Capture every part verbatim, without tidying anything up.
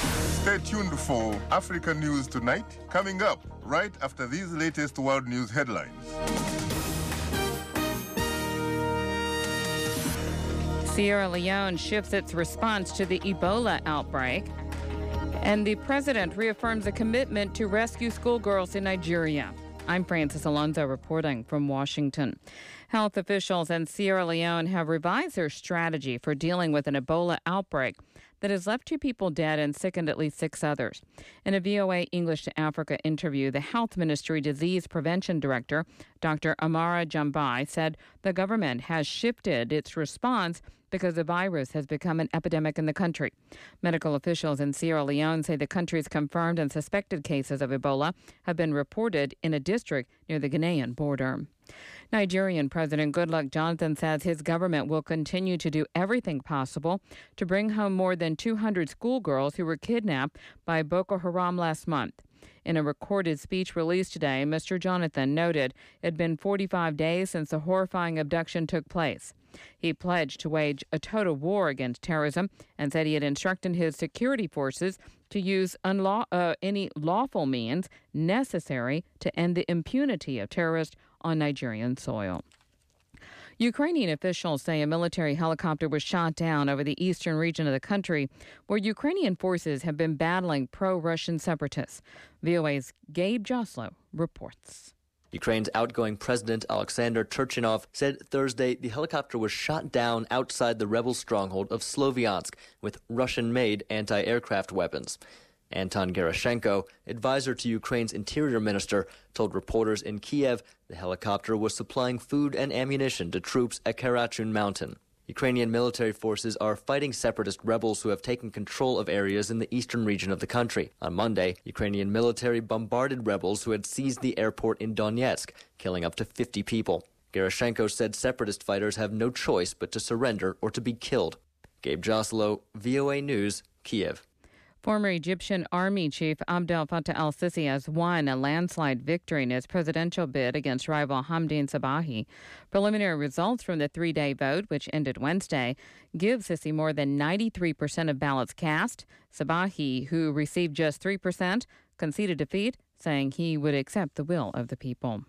Stay tuned for Africa News Tonight, coming up right after these latest world news headlines. Sierra Leone shifts its response to the Ebola outbreak. And the president reaffirms a commitment to rescue schoolgirls in Nigeria. I'm Francis Alonso reporting from Washington. Health officials in Sierra Leone have revised their strategy for dealing with an Ebola outbreak that has left two people dead and sickened at least six others. In a V O A English to Africa interview, the Health Ministry Disease Prevention Director, Doctor Amara Jambai, said the government has shifted its response because the virus has become an epidemic in the country. Medical officials in Sierra Leone say the country's confirmed and suspected cases of Ebola have been reported in a district near the Ghanaian border. Nigerian President Goodluck Jonathan says his government will continue to do everything possible to bring home more than two hundred schoolgirls who were kidnapped by Boko Haram last month. In a recorded speech released today, Mister Jonathan noted it had been forty-five days since the horrifying abduction took place. He pledged to wage a total war against terrorism and said he had instructed his security forces to use unlaw- uh, any lawful means necessary to end the impunity of terrorists on Nigerian soil. Ukrainian officials say a military helicopter was shot down over the eastern region of the country, where Ukrainian forces have been battling pro-Russian separatists. V O A's Gabe Joslow reports. Ukraine's outgoing president Alexander Turchinov said Thursday the helicopter was shot down outside the rebel stronghold of Sloviansk with Russian-made anti-aircraft weapons. Anton Gerashenko, advisor to Ukraine's interior minister, told reporters in Kiev the helicopter was supplying food and ammunition to troops at Karachun Mountain. Ukrainian military forces are fighting separatist rebels who have taken control of areas in the eastern region of the country. On Monday, Ukrainian military bombarded rebels who had seized the airport in Donetsk, killing up to fifty people. Gerashenko said separatist fighters have no choice but to surrender or to be killed. Gabe Joslow, V O A News, Kiev. Former Egyptian Army Chief Abdel Fattah al-Sisi has won a landslide victory in his presidential bid against rival Hamdin Sabahi. Preliminary results from the three-day vote, which ended Wednesday, give Sisi more than ninety-three percent of ballots cast. Sabahi, who received just three percent, conceded defeat, saying he would accept the will of the people.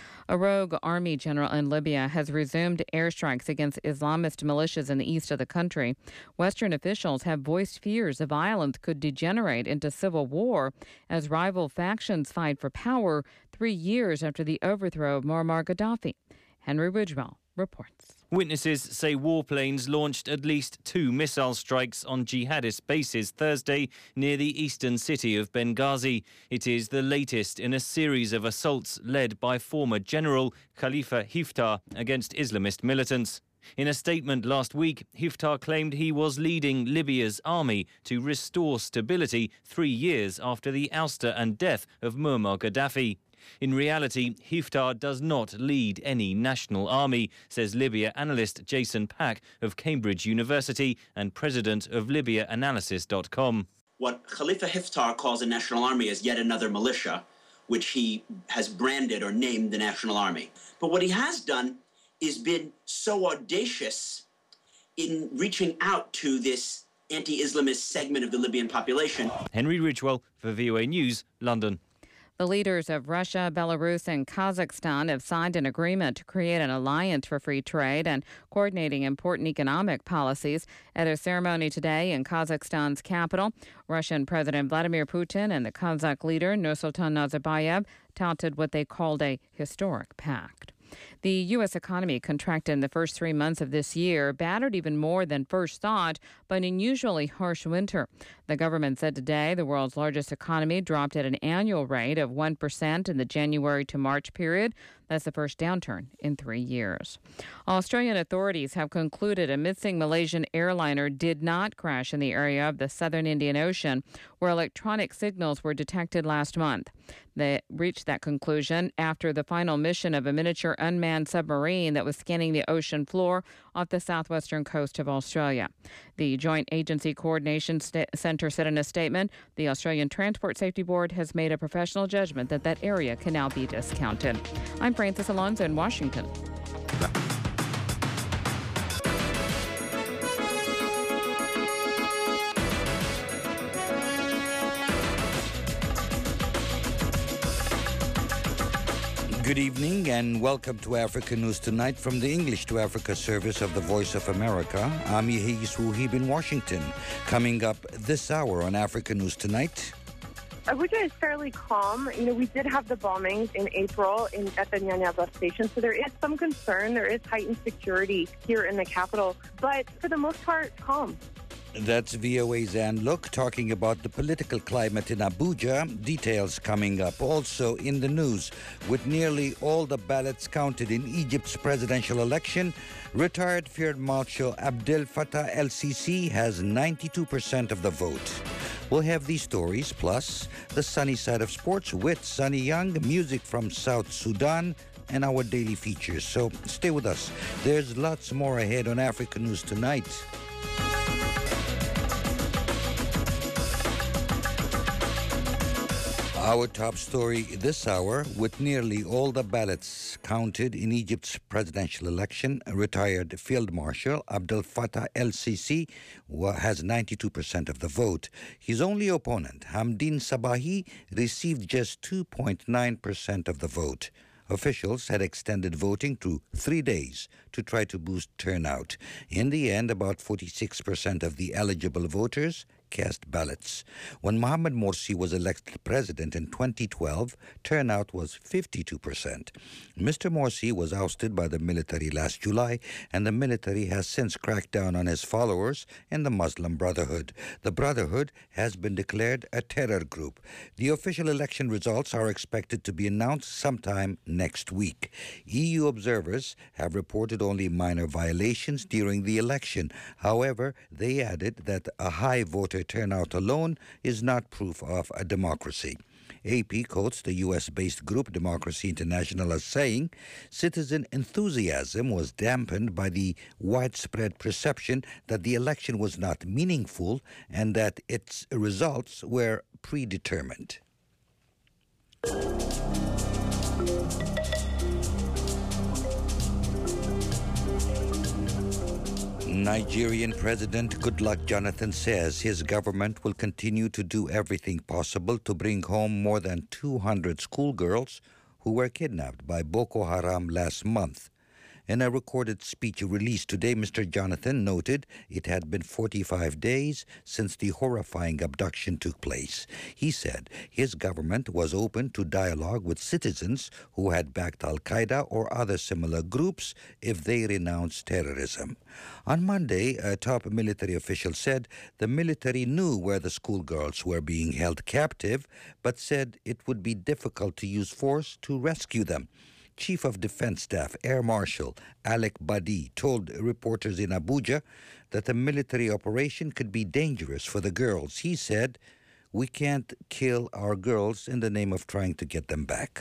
A rogue army general in Libya has resumed airstrikes against Islamist militias in the east of the country. Western officials have voiced fears the violence could degenerate into civil war as rival factions fight for power three years after the overthrow of Muammar Gaddafi. Henry Ridgewell reports. Witnesses say warplanes launched at least two missile strikes on jihadist bases Thursday near the eastern city of Benghazi. It is the latest in a series of assaults led by former General Khalifa Hiftar against Islamist militants. In a statement last week, Hiftar claimed he was leading Libya's army to restore stability three years after the ouster and death of Muammar Gaddafi. In reality, Hiftar does not lead any national army, says Libya analyst Jason Pack of Cambridge University and president of Libya Analysis dot com. What Khalifa Hiftar calls a national army is yet another militia, which he has branded or named the National Army. But what he has done is been so audacious in reaching out to this anti-Islamist segment of the Libyan population. Henry Ridgewell for V O A News, London. The leaders of Russia, Belarus, and Kazakhstan have signed an agreement to create an alliance for free trade and coordinating important economic policies. At a ceremony today in Kazakhstan's capital, Russian President Vladimir Putin and the Kazakh leader Nursultan Nazarbayev touted what they called a historic pact. The U S economy contracted in the first three months of this year, battered even more than first thought by an unusually harsh winter. The government said today the world's largest economy dropped at an annual rate of one percent in the January to March period. That's the first downturn in three years. Australian authorities have concluded a missing Malaysian airliner did not crash in the area of the southern Indian Ocean, where electronic signals were detected last month. They reached that conclusion after the final mission of a miniature unmanned submarine that was scanning the ocean floor off the southwestern coast of Australia. The Joint Agency Coordination St- Centre said in a statement, the Australian Transport Safety Board has made a professional judgment that that area can now be discounted. I'm Francis Alonso in Washington. Good evening and welcome to Africa News Tonight from the English to Africa service of the Voice of America. I'm Yehis Wuhib in Washington. Coming up this hour on Africa News Tonight. Abuja is fairly calm. You know, we did have the bombings in April in, at the Nyanya bus station, so there is some concern. There is heightened security here in the capital, but for the most part, calm. That's V O A's Ann Look talking about the political climate in Abuja. Details coming up. Also in the news, with nearly all the ballots counted in Egypt's presidential election, retired Field Marshal Abdel Fattah el-Sisi has ninety-two percent of the vote. We'll have these stories, plus the sunny side of sports with Sunny Young, music from South Sudan, and our daily features. So stay with us. There's lots more ahead on Africa News Tonight. Our top story this hour, with nearly all the ballots counted in Egypt's presidential election, retired Field Marshal Abdel Fattah el-Sisi has ninety-two percent of the vote. His only opponent, Hamdin Sabahi, received just two point nine percent of the vote. Officials had extended voting to three days to try to boost turnout. In the end, about forty-six percent of the eligible voters cast ballots. When Mohamed Morsi was elected president in twenty twelve, turnout was fifty-two percent. Mister Morsi was ousted by the military last July, and the military has since cracked down on his followers in the Muslim Brotherhood. The Brotherhood has been declared a terror group. The official election results are expected to be announced sometime next week. E U observers have reported only minor violations during the election. However, they added that a high voter turnout alone is not proof of a democracy. A P quotes the U S-based group Democracy International as saying, citizen enthusiasm was dampened by the widespread perception that the election was not meaningful and that its results were predetermined. Nigerian President Goodluck Jonathan says his government will continue to do everything possible to bring home more than two hundred schoolgirls who were kidnapped by Boko Haram last month. In a recorded speech released today, Mister Jonathan noted it had been forty-five days since the horrifying abduction took place. He said his government was open to dialogue with citizens who had backed al-Qaeda or other similar groups if they renounced terrorism. On Monday, a top military official said the military knew where the schoolgirls were being held captive, but said it would be difficult to use force to rescue them. Chief of Defense Staff Air Marshal Alec Badi told reporters in Abuja that the military operation could be dangerous for the girls. He said, "We can't kill our girls in the name of trying to get them back."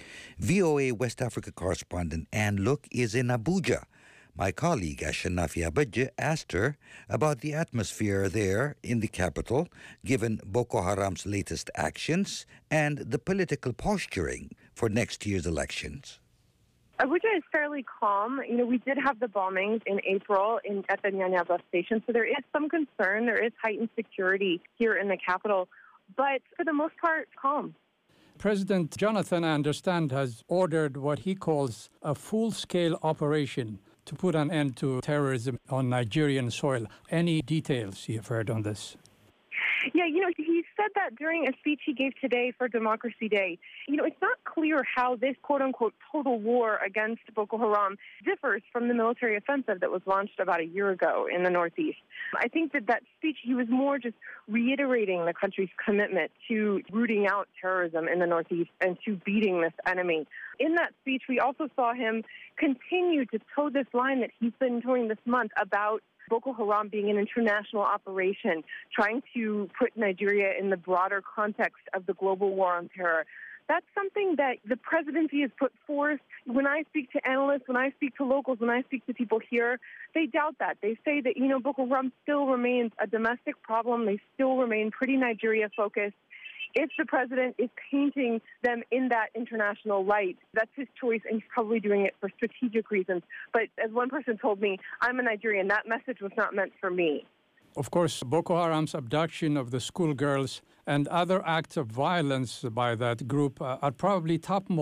V O A West Africa correspondent Ann Look is in Abuja. My colleague Ashanafi Abadje asked her about the atmosphere there in the capital, given Boko Haram's latest actions and the political posturing for next year's elections. Abuja is fairly calm. You know, we did have the bombings in April in, at the Nyanya bus station, so there is some concern. There is heightened security here in the capital, but for the most part, calm. President Jonathan, I understand, has ordered what he calls a full-scale operation to put an end to terrorism on Nigerian soil. Any details you've heard on this? Yeah, you know, he said that during a speech he gave today for Democracy Day. You know, it's not clear how this quote-unquote total war against Boko Haram differs from the military offensive that was launched about a year ago in the Northeast. I think that that speech, he was more just reiterating the country's commitment to rooting out terrorism in the Northeast and to beating this enemy. In that speech, we also saw him continue to toe this line that he's been doing this month about Boko Haram being an international operation, trying to put Nigeria in the broader context of the global war on terror. That's something that the presidency has put forth. When I speak to analysts, when I speak to locals, when I speak to people here, they doubt that. They say that, you know, Boko Haram still remains a domestic problem. They still remain pretty Nigeria-focused. If the president is painting them in that international light, that's his choice, and he's probably doing it for strategic reasons. But as one person told me, I'm a Nigerian. That message was not meant for me. Of course, Boko Haram's abduction of the schoolgirls and other acts of violence by that group uh, are probably topmost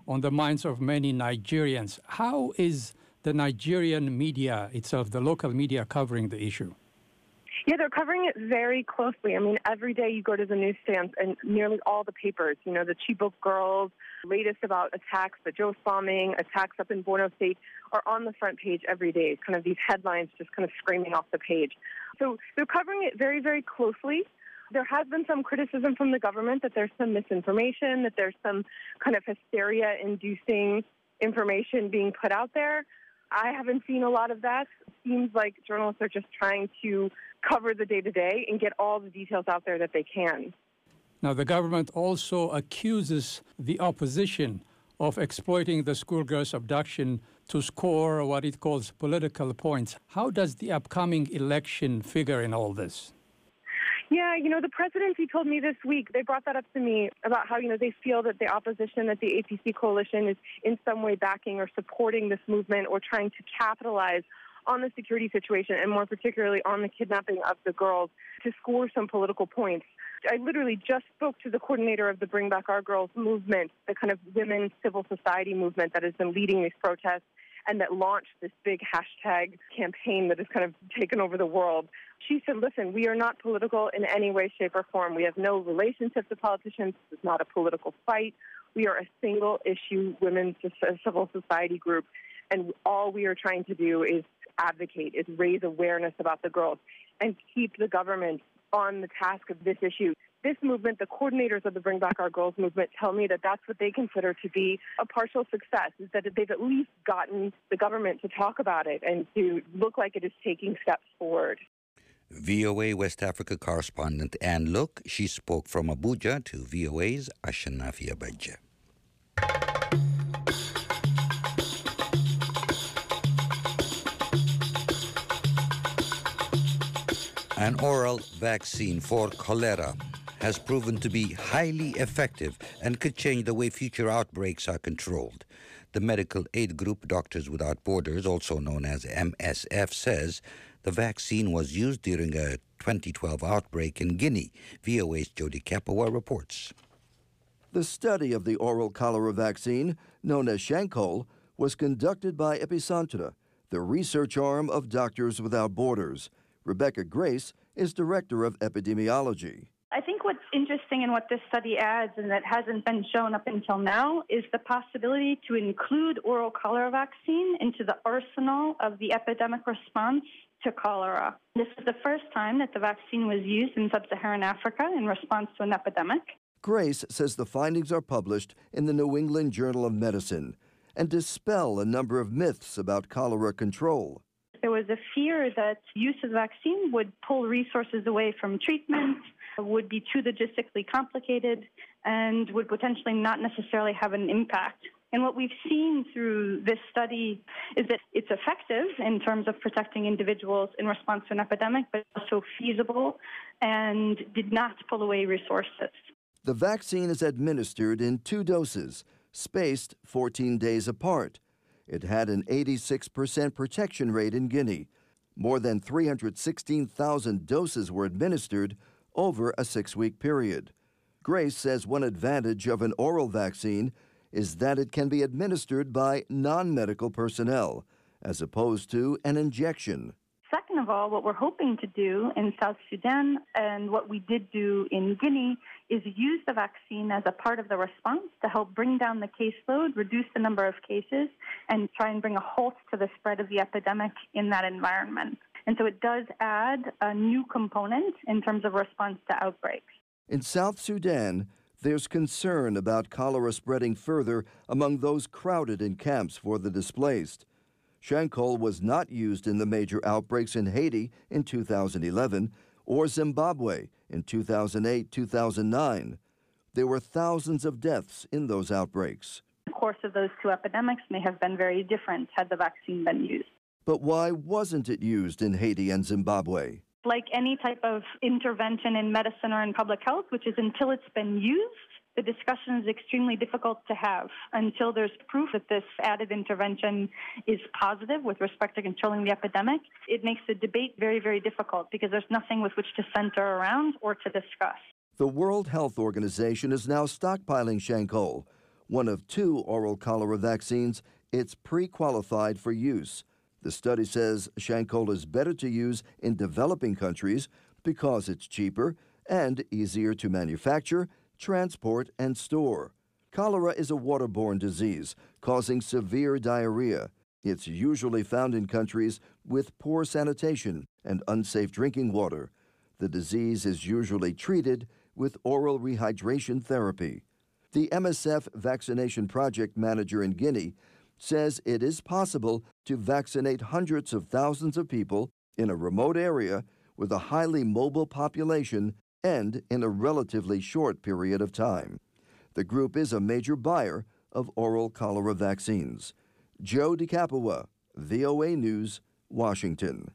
on the minds of many Nigerians. How is the Nigerian media itself, the local media, covering the issue? Yeah, they're covering it very closely. I mean, every day you go to the newsstands and nearly all the papers, you know, the Chibok girls, latest about attacks, the Jos bombing, attacks up in Borno State, are on the front page every day. Kind of these headlines just kind of screaming off the page. So they're covering it very, very closely. There has been some criticism from the government that there's some misinformation, that there's some kind of hysteria-inducing information being put out there. I haven't seen a lot of that. It seems like journalists are just trying to cover the day-to-day and get all the details out there that they can. Now, the government also accuses the opposition of exploiting the schoolgirl's abduction to score what it calls political points. How does the upcoming election figure in all this? Yeah, you know, the presidency told me this week, they brought that up to me about how, you know, they feel that the opposition, that the A P C coalition is in some way backing or supporting this movement or trying to capitalize on the security situation and more particularly on the kidnapping of the girls to score some political points. I literally just spoke to the coordinator of the Bring Back Our Girls movement, the kind of women's civil society movement that has been leading these protests and that launched this big hashtag campaign that has kind of taken over the world. She said, listen, we are not political in any way, shape, or form. We have no relationship to politicians. This is not a political fight. We are a single-issue women's civil society group, and all we are trying to do is advocate, is raise awareness about the girls and keep the government on the task of this issue. This movement, the coordinators of the Bring Back Our Girls movement tell me that that's what they consider to be a partial success, is that they've at least gotten the government to talk about it and to look like it is taking steps forward. V O A West Africa correspondent Anne Look, she spoke from Abuja to V O A's Ashanafia Badja. An oral vaccine for cholera has proven to be highly effective and could change the way future outbreaks are controlled. The medical aid group Doctors Without Borders, also known as M S F, says the vaccine was used during a twenty twelve outbreak in Guinea. V O A's Jody Kapawa reports. The study of the oral cholera vaccine, known as Shankol, was conducted by Epicentre, the research arm of Doctors Without Borders. Rebecca Grace is director of epidemiology. I think what's interesting and what this study adds, and that hasn't been shown up until now, is the possibility to include oral cholera vaccine into the arsenal of the epidemic response to cholera. This is the first time that the vaccine was used in sub-Saharan Africa in response to an epidemic. Grace says the findings are published in the New England Journal of Medicine and dispel a number of myths about cholera control. There was a fear that use of the vaccine would pull resources away from treatment, would be too logistically complicated, and would potentially not necessarily have an impact. And what we've seen through this study is that it's effective in terms of protecting individuals in response to an epidemic, but also feasible and did not pull away resources. The vaccine is administered in two doses, spaced fourteen days apart. It had an eighty-six percent protection rate in Guinea. More than three hundred sixteen thousand doses were administered over a six-week period. Grace says one advantage of an oral vaccine is that it can be administered by non-medical personnel, as opposed to an injection. Second of all, what we're hoping to do in South Sudan and what we did do in Guinea is use the vaccine as a part of the response to help bring down the caseload, reduce the number of cases, and try and bring a halt to the spread of the epidemic in that environment. And so it does add a new component in terms of response to outbreaks. In South Sudan, there's concern about cholera spreading further among those crowded in camps for the displaced. Shankol was not used in the major outbreaks in Haiti in two thousand eleven or Zimbabwe in two thousand eight to two thousand nine. There were thousands of deaths in those outbreaks. The course of those two epidemics may have been very different had the vaccine been used. But why wasn't it used in Haiti and Zimbabwe? Like any type of intervention in medicine or in public health, which is until it's been used, the discussion is extremely difficult to have until there's proof that this added intervention is positive with respect to controlling the epidemic. It makes the debate very, very difficult because there's nothing with which to center around or to discuss. The World Health Organization is now stockpiling Shankol, One of two oral cholera vaccines, it's pre-qualified for use. The study says Shankola is better to use in developing countries because it's cheaper and easier to manufacture, transport, and store. Cholera is a waterborne disease causing severe diarrhea. It's usually found in countries with poor sanitation and unsafe drinking water. The disease is usually treated with oral rehydration therapy. The M S F Vaccination Project manager in Guinea says it is possible to vaccinate hundreds of thousands of people in a remote area with a highly mobile population and in a relatively short period of time. The group is a major buyer of oral cholera vaccines. Joe DeCapua, V O A News, Washington.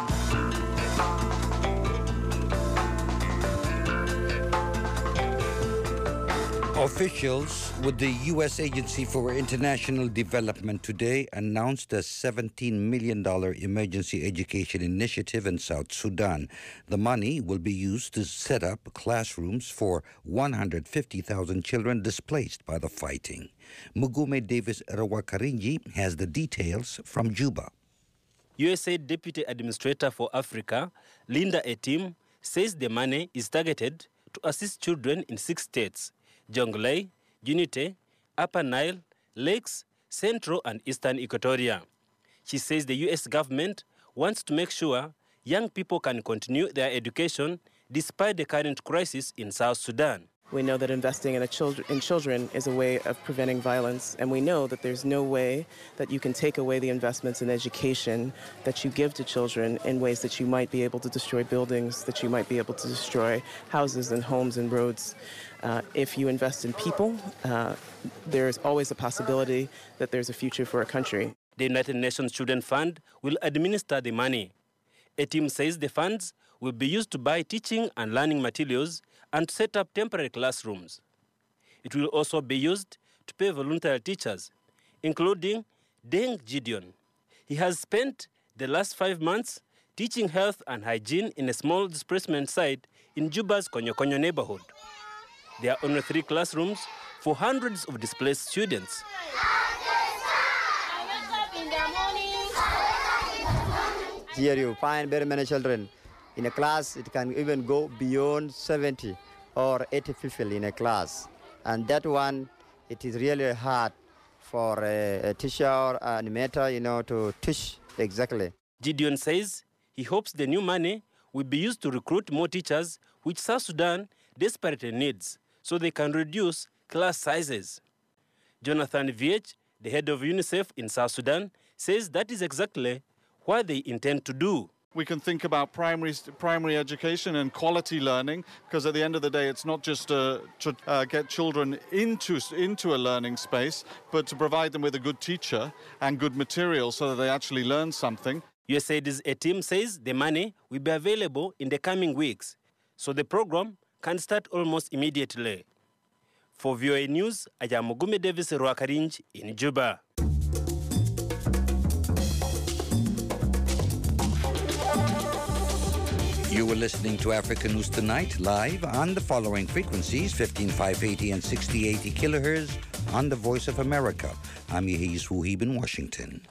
Officials with the U S Agency for International Development today announced a seventeen million dollars emergency education initiative in South Sudan. The money will be used to set up classrooms for one hundred fifty thousand children displaced by the fighting. Mugume Davis Rawakarinji has the details from Juba. U S A Deputy Administrator for Africa, Linda Etim, says the money is targeted to assist children in six states: Jonglei, Unity, Upper Nile, Lakes, Central and Eastern Equatoria. She says the U S government wants to make sure young people can continue their education despite the current crisis in South Sudan. We know that investing in, a children, in children is a way of preventing violence, and we know that there's no way that you can take away the investments in education that you give to children in ways that you might be able to destroy buildings, that you might be able to destroy houses and homes and roads. Uh, if you invest in people, uh, there's always a possibility that there's a future for a country. The United Nations Children Fund will administer the money. A team says the funds will be used to buy teaching and learning materials and set up temporary classrooms. It will also be used to pay voluntary teachers, including Deng Gideon. He has spent the last five months teaching health and hygiene in a small displacement site in Juba's Konyo-Konyo neighborhood. There are only three classrooms for hundreds of displaced students. Here you find very many children. In a class, it can even go beyond seventy or eighty people in a class. And that one, it is really hard for a, a teacher or animator, you know, to teach exactly. Gideon says he hopes the new money will be used to recruit more teachers, which South Sudan desperately needs, so they can reduce class sizes. Jonathan Viech, the head of UNICEF in South Sudan, says that is exactly what they intend to do. We can think about primary primary education and quality learning, because at the end of the day, it's not just uh, to uh, get children into, into a learning space, but to provide them with a good teacher and good material so that they actually learn something. U S A I D's team says the money will be available in the coming weeks, so the program can start almost immediately. For V O A News, I am Mugume Davis Rwakarinji in Juba. You were listening to Africa News Tonight, live on the following frequencies: fifteen five eighty and sixty eighty kilohertz on the Voice of America. I'm Yehis Wuhib in Washington.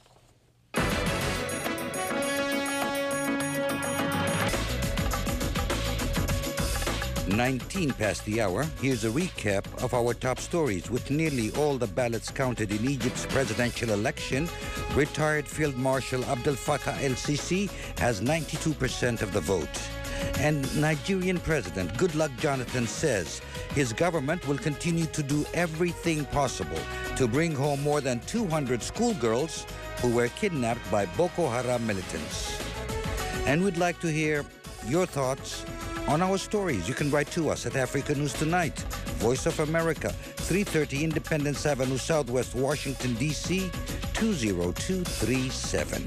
nineteen past the hour. Here's a recap of our top stories. With nearly all the ballots counted in Egypt's presidential election, retired Field Marshal Abdel Fattah el-Sisi has ninety-two percent of the vote. And Nigerian President Goodluck Jonathan says his government will continue to do everything possible to bring home more than two hundred schoolgirls who were kidnapped by Boko Haram militants. And we'd like to hear your thoughts on our stories. You can write to us at Africa News Tonight, Voice of America, three thirty Independence Avenue, Southwest Washington, D C, two zero two three seven.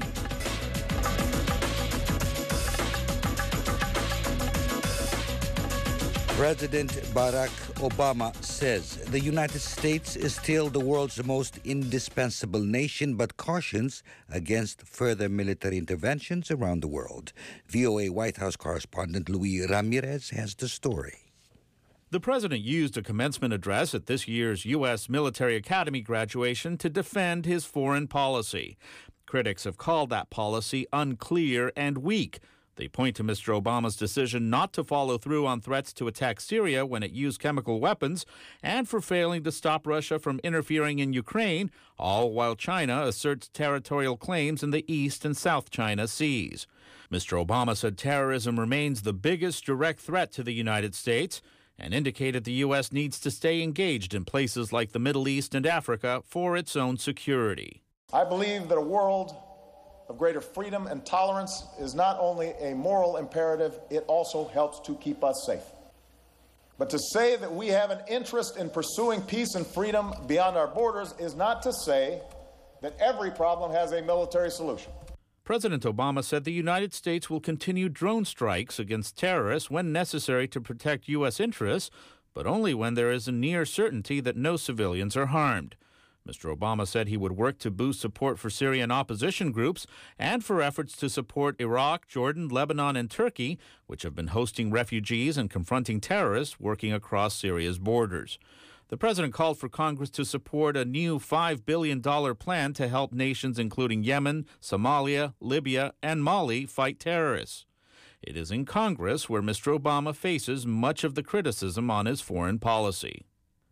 President Barack Obama says the United States is still the world's most indispensable nation, but cautions against further military interventions around the world. V O A White House correspondent Luis Ramirez has the story. The president used a commencement address at this year's U S Military Academy graduation to defend his foreign policy. Critics have called that policy unclear and weak. They point to Mister Obama's decision not to follow through on threats to attack Syria when it used chemical weapons and for failing to stop Russia from interfering in Ukraine, all while China asserts territorial claims in the East and South China Seas. Mister Obama said terrorism remains the biggest direct threat to the United States and indicated the U S needs to stay engaged in places like the Middle East and Africa for its own security. I believe that a world of greater freedom and tolerance is not only a moral imperative, it also helps to keep us safe. But to say that we have an interest in pursuing peace and freedom beyond our borders is not to say that every problem has a military solution. President Obama said the United States will continue drone strikes against terrorists when necessary to protect U S interests, but only when there is a near certainty that no civilians are harmed. Mister Obama said he would work to boost support for Syrian opposition groups and for efforts to support Iraq, Jordan, Lebanon, and Turkey, which have been hosting refugees and confronting terrorists working across Syria's borders. The president called for Congress to support a new five billion dollars plan to help nations including Yemen, Somalia, Libya, and Mali fight terrorists. It is in Congress where Mister Obama faces much of the criticism on his foreign policy.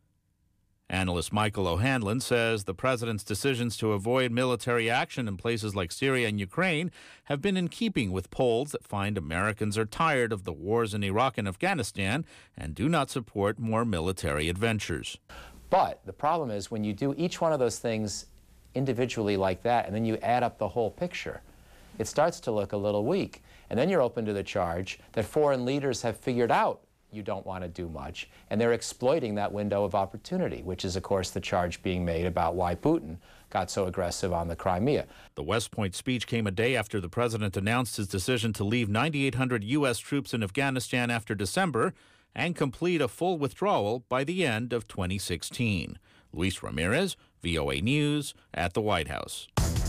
Analyst Michael O'Hanlon says the president's decisions to avoid military action in places like Syria and Ukraine have been in keeping with polls that find Americans are tired of the wars in Iraq and Afghanistan and do not support more military adventures. But the problem is when you do each one of those things individually like that and then you add up the whole picture, it starts to look a little weak. And then you're open to the charge that foreign leaders have figured out you don't want to do much, and they're exploiting that window of opportunity, which is, of course, the charge being made about why Putin got so aggressive on the Crimea. The West Point speech came a day after the president announced his decision to leave nine thousand eight hundred U S troops in Afghanistan after December and complete a full withdrawal by the end of twenty sixteen. Luis Ramirez, V O A News, at the White House.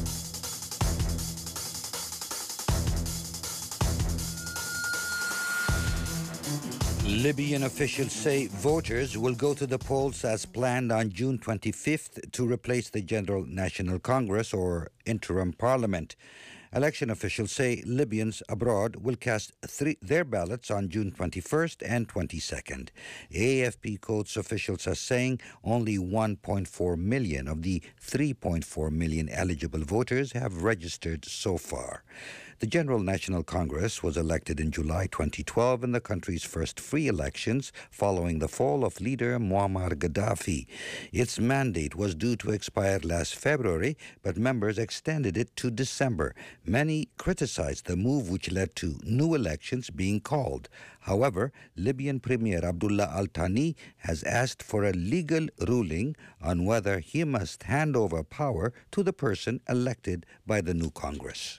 Libyan officials say voters will go to the polls as planned on June twenty-fifth to replace the General National Congress or interim parliament. Election officials say Libyans abroad will cast three, their ballots on June twenty-first and twenty-second. A F P quotes officials as saying only one point four million of the three point four million eligible voters have registered so far. The General National Congress was elected in July twenty twelve in the country's first free elections following the fall of leader Muammar Gaddafi. Its mandate was due to expire last February, but members extended it to December. Many criticized the move, which led to new elections being called. However, Libyan Premier Abdullah Al-Thani has asked for a legal ruling on whether he must hand over power to the person elected by the new Congress.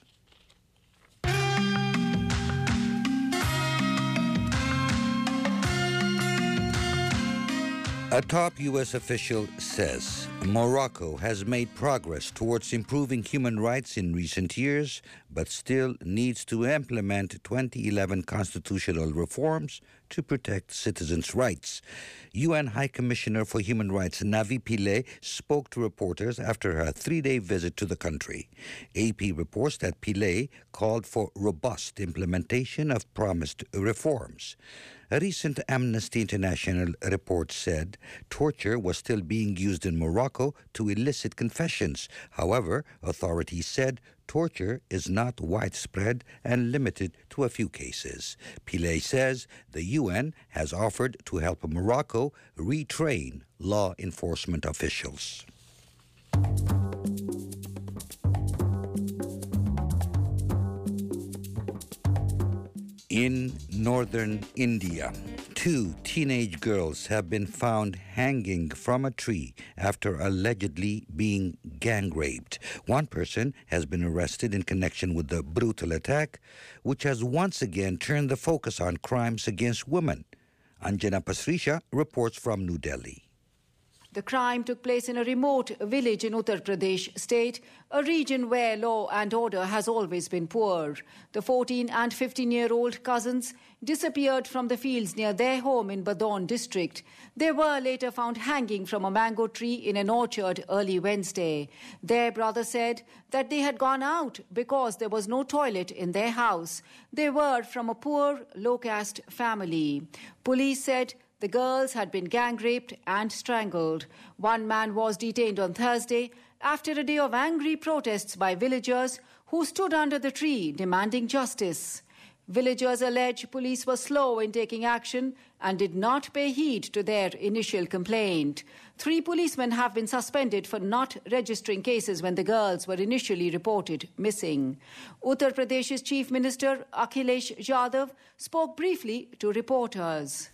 A top U S official says Morocco has made progress towards improving human rights in recent years, but still needs to implement twenty eleven constitutional reforms to protect citizens' rights. U N High Commissioner for Human Rights Navi Pillay spoke to reporters after her three-day visit to the country. A P reports that Pillay called for robust implementation of promised reforms. A recent Amnesty International report said torture was still being used in Morocco to elicit confessions. However, authorities said torture is not widespread and limited to a few cases. Pillay says the U N has offered to help Morocco retrain law enforcement officials. In northern India, two teenage girls have been found hanging from a tree after allegedly being gang raped. One person has been arrested in connection with the brutal attack, which has once again turned the focus on crimes against women. Anjana Pasricha reports from New Delhi. The crime took place in a remote village in Uttar Pradesh state, a region where law and order has always been poor. The fourteen and fifteen-year-old cousins disappeared from the fields near their home in Badon district. They were later found hanging from a mango tree in an orchard early Wednesday. Their brother said that they had gone out because there was no toilet in their house. They were from a poor, low-caste family. Police said the girls had been gang-raped and strangled. One man was detained on Thursday after a day of angry protests by villagers who stood under the tree demanding justice. Villagers allege police were slow in taking action and did not pay heed to their initial complaint. Three policemen have been suspended for not registering cases when the girls were initially reported missing. Uttar Pradesh's Chief Minister Akhilesh Yadav spoke briefly to reporters.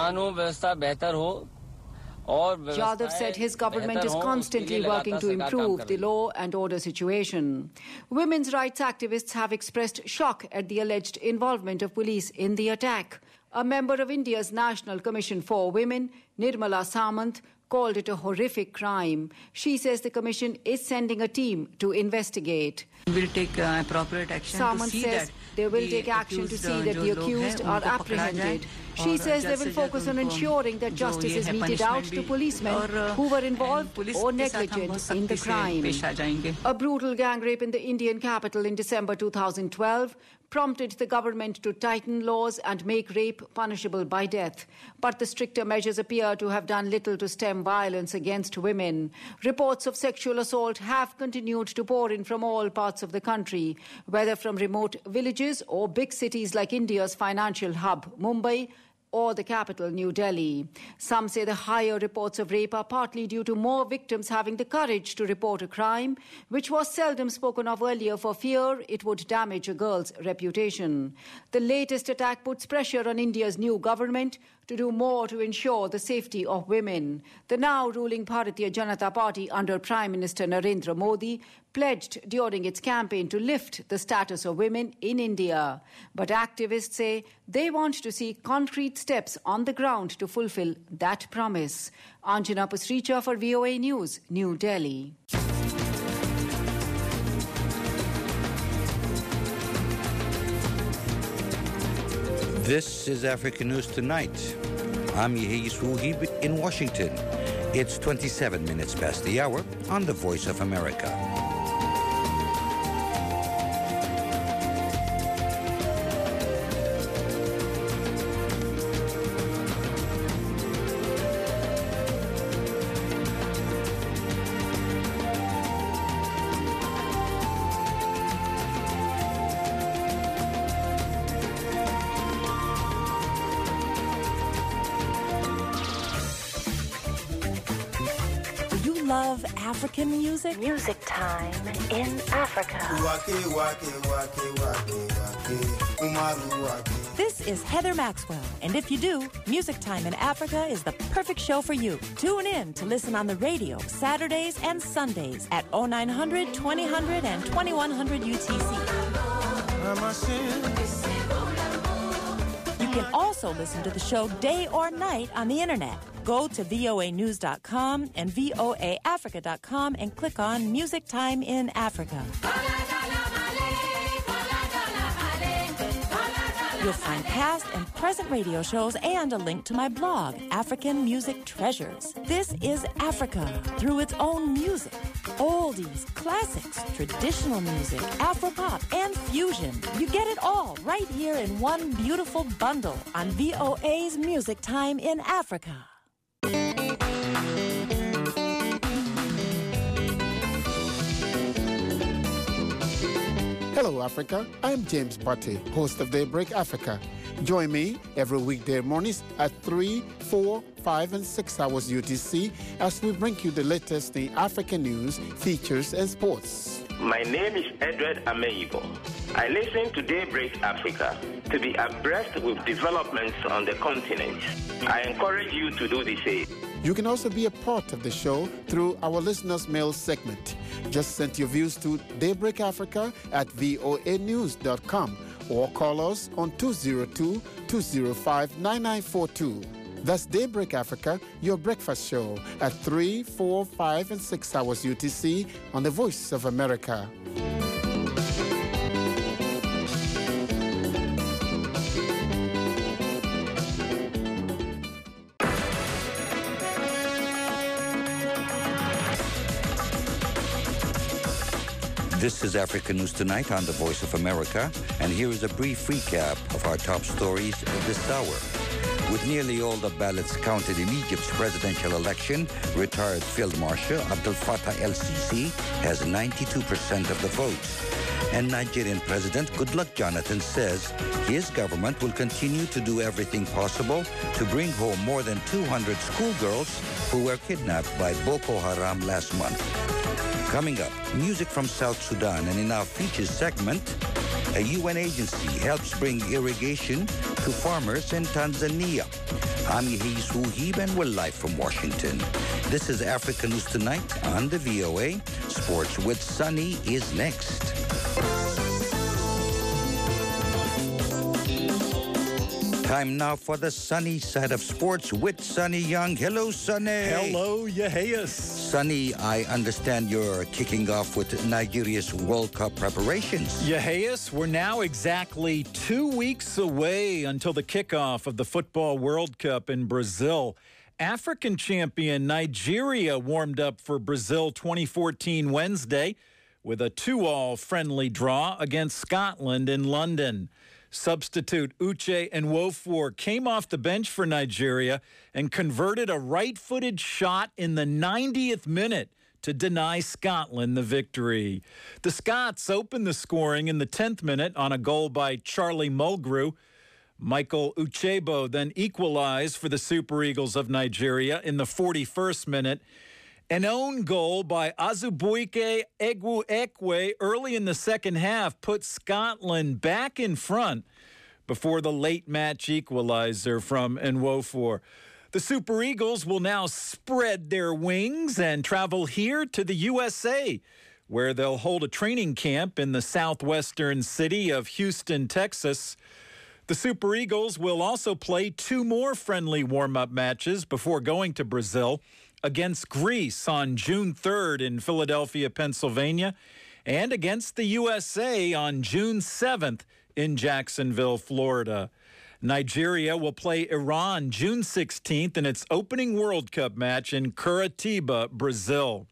Yadav said his government is constantly working to improve the law and order situation. Women's rights activists have expressed shock at the alleged involvement of police in the attack. A member of India's National Commission for Women, Nirmala Samant, called it a horrific crime. She says the commission is sending a team to investigate. Will take uh, appropriate action Samant to see says that they will the take action to accused, see that the accused are apprehended. She says they will focus on ensuring that justice is meted out to policemen who were involved or negligent in the crime. A brutal gang rape in the Indian capital in December two thousand twelve prompted the government to tighten laws and make rape punishable by death. But the stricter measures appear to have done little to stem violence against women. Reports of sexual assault have continued to pour in from all parts of the country, whether from remote villages or big cities like India's financial hub, Mumbai, or the capital, New Delhi. Some say the higher reports of rape are partly due to more victims having the courage to report a crime, which was seldom spoken of earlier for fear it would damage a girl's reputation. The latest attack puts pressure on India's new government to do more to ensure the safety of women. The now ruling Bharatiya Janata Party under Prime Minister Narendra Modi pledged during its campaign to lift the status of women in India. But activists say they want to see concrete steps on the ground to fulfill that promise. Anjana Pasricha for V O A News, New Delhi. This is African News Tonight. I'm Yehia Yusruhi in Washington. It's twenty-seven minutes past the hour on the Voice of America. Love African music? Music Time in Africa. This is Heather Maxwell, and if you do, Music Time in Africa is the perfect show for you. Tune in to listen on the radio Saturdays and Sundays at oh nine hundred, twenty hundred, and twenty-one hundred U T C. You can also listen to the show day or night on the internet. Go to V O A news dot com and V O A Africa dot com and click on Music Time in Africa. You'll find past and present radio shows and a link to my blog, African Music Treasures. This is Africa through its own music. Oldies, classics, traditional music, Afropop, and fusion. You get it all right here in one beautiful bundle on V O A's Music Time in Africa. Hello, Africa. I'm James Butte, host of Daybreak Africa. Join me every weekday mornings at three, four, five, and six hours U T C as we bring you the latest in African news, features, and sports. My name is Edward Ameibo. I listen to Daybreak Africa to be abreast with developments on the continent. I encourage you to do the same. You can also be a part of the show through our listeners' mail segment. Just send your views to Daybreak Africa at V O A news dot com or call us on two oh two, two oh five, nine nine four two. That's Daybreak Africa, your breakfast show at three, four, five, and six hours U T C on the Voice of America. This is Africa News Tonight on the Voice of America, and here is a brief recap of our top stories this hour. With nearly all the ballots counted in Egypt's presidential election, retired Field Marshal Abdel Fattah el-Sisi has ninety-two percent of the votes. And Nigerian President Goodluck Jonathan says his government will continue to do everything possible to bring home more than two hundred schoolgirls who were kidnapped by Boko Haram last month. Coming up, music from South Sudan, and in our features segment, a U N agency helps bring irrigation to farmers in Tanzania. I'm Yehi Suhib, and we're live from Washington. This is Africa News Tonight on the V O A. Sports with Sunny is next. Time now for the sunny side of sports with Sunny Young. Hello, Sunny. Hello, Yehias. Sunny, I understand you're kicking off with Nigeria's World Cup preparations. Yehias, we're now exactly two weeks away until the kickoff of the Football World Cup in Brazil. African champion Nigeria warmed up for Brazil twenty fourteen Wednesday with a two all friendly draw against Scotland in London. Substitute Uche Nwofor came off the bench for Nigeria and converted a right-footed shot in the ninetieth minute to deny Scotland the victory. The Scots opened the scoring in the tenth minute on a goal by Charlie Mulgrew. Michael Uchebo then equalized for the Super Eagles of Nigeria in the forty-first minute. An own goal by Azubuike Egwu-Ekwe early in the second half put Scotland back in front before the late match equalizer from Nwofor. The Super Eagles will now spread their wings and travel here to the U S A, where they'll hold a training camp in the southwestern city of Houston, Texas. The Super Eagles will also play two more friendly warm-up matches before going to Brazil, against Greece on June third in Philadelphia, Pennsylvania, and against the U S A on June seventh in Jacksonville, Florida. Nigeria will play Iran June sixteenth in its opening World Cup match in Curitiba, Brazil.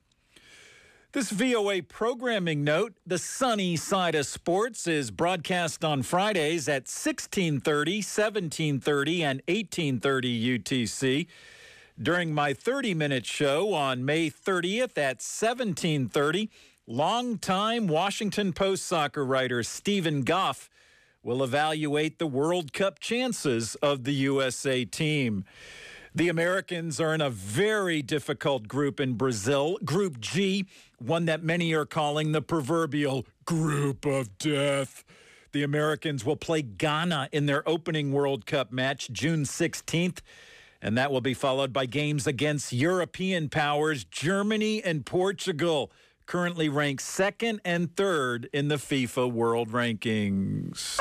This V O A programming note, the sunny side of sports is broadcast on Fridays at sixteen thirty, seventeen thirty, and eighteen thirty U T C. During my thirty-minute show on May thirtieth at seventeen thirty, longtime Washington Post soccer writer Stephen Goff will evaluate the World Cup chances of the U S A team. The Americans are in a very difficult group in Brazil, Group G, one that many are calling the proverbial group of death. The Americans will play Ghana in their opening World Cup match June sixteenth. And that will be followed by games against European powers, Germany and Portugal, currently ranked second and third in the FIFA World Rankings.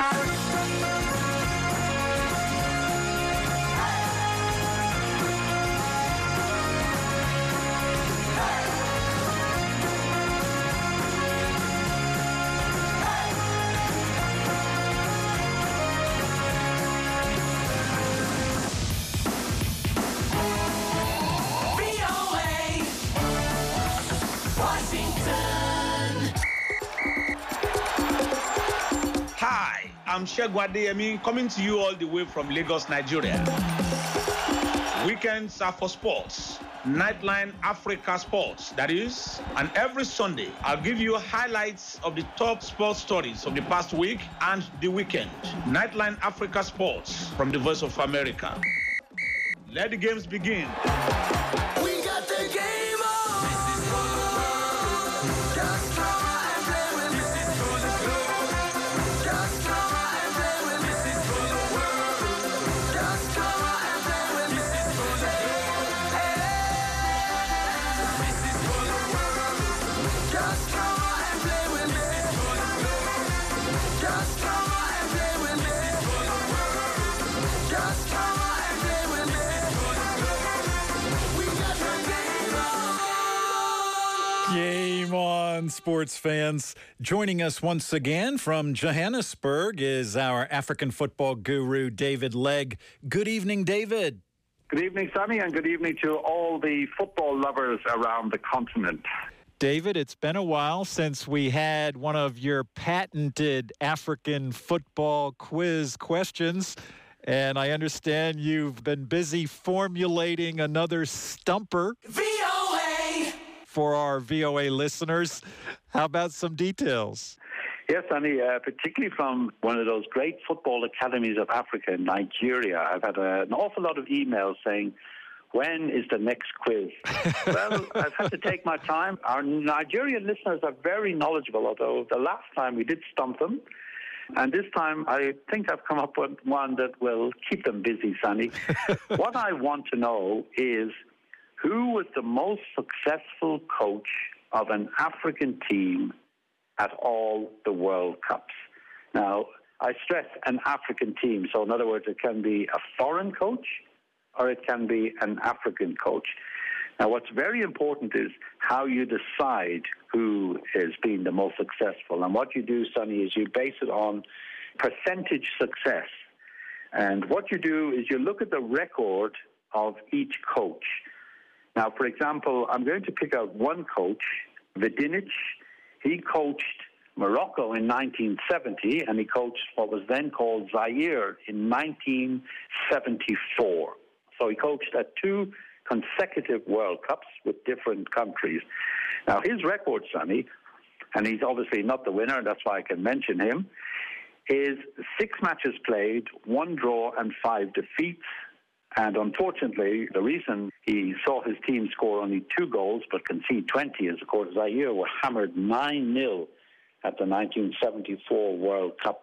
I'm Shegun Adeyemi, coming to you all the way from Lagos, Nigeria. Weekends are for sports. Nightline Africa Sports, that is. And every Sunday, I'll give you highlights of the top sports stories of the past week and the weekend. Nightline Africa Sports from the Voice of America. Let the games begin. We got the game on. Just try and play with me. Just try and play with me. Just try and play with me. Just try and play with me. Just try and play with me. Just try and play with me. on, sports fans? Joining us once again from Johannesburg is our African football guru, David Legg. Good evening, David. Good evening, Sonny, and good evening to all the football lovers around the continent. David, it's been a while since we had one of your patented African football quiz questions, and I understand you've been busy formulating another stumper V O A for our V O A listeners. How about some details? Yes, Sonny, uh, particularly from one of those great football academies of Africa in Nigeria. I've had a, an awful lot of emails saying, when is the next quiz? Well, I've had to take my time. Our Nigerian listeners are very knowledgeable, although the last time we did stump them. And this time, I think I've come up with one that will keep them busy, Sonny. What I want to know is, who was the most successful coach of an African team at all the World Cups? Now, I stress an African team. So in other words, it can be a foreign coach or it can be an African coach. Now, what's very important is how you decide who has been the most successful. And what you do, Sonny, is you base it on percentage success. And what you do is you look at the record of each coach. Now, for example, I'm going to pick out one coach, Vidinic. He coached Morocco in nineteen seventy, and he coached what was then called Zaire in nineteen seventy-four. So he coached at two consecutive World Cups with different countries. Now, his record, Sonny, and he's obviously not the winner, that's why I can mention him, is six matches played, one draw and five defeats. And unfortunately, the reason he saw his team score only two goals but concede twenty is, of course, Zaire were hammered nine nil at the nineteen seventy-four World Cup